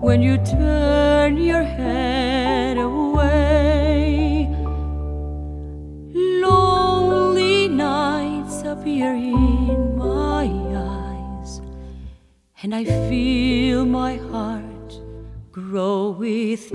when you turn your head away. Lonely nights appear in my eyes, and I feel my heart grow with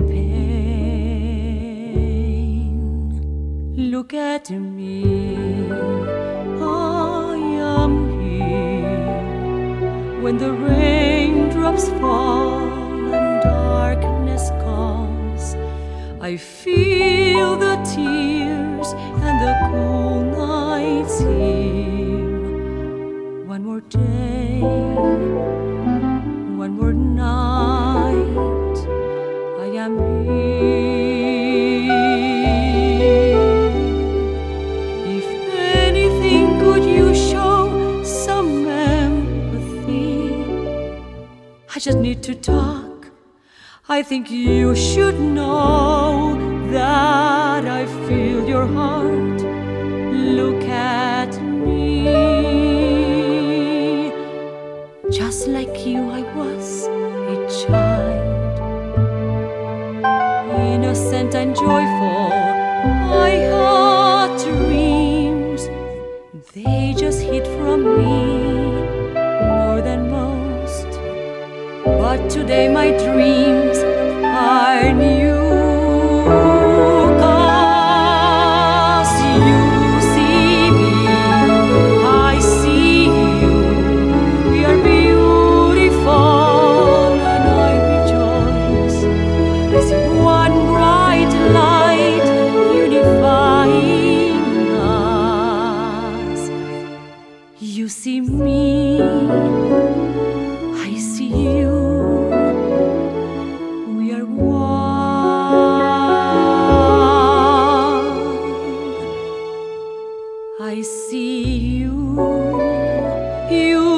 pain. Look at me, I am here when the raindrops fall and darkness comes. I feel the tears and the cool nights here. One more day, one more night, I am here. If anything, could you show some empathy? I just need to talk. I think you should know that I feel your heart. Look at me. Just like you, I was a child, innocent and joyful. I had dreams, they just hid from me more than most. But today my dreams are new. 'Cause you see me, I see you. We are beautiful and I rejoice. I see one bright light unifying us. You see me, I see you. We are one. I see you, you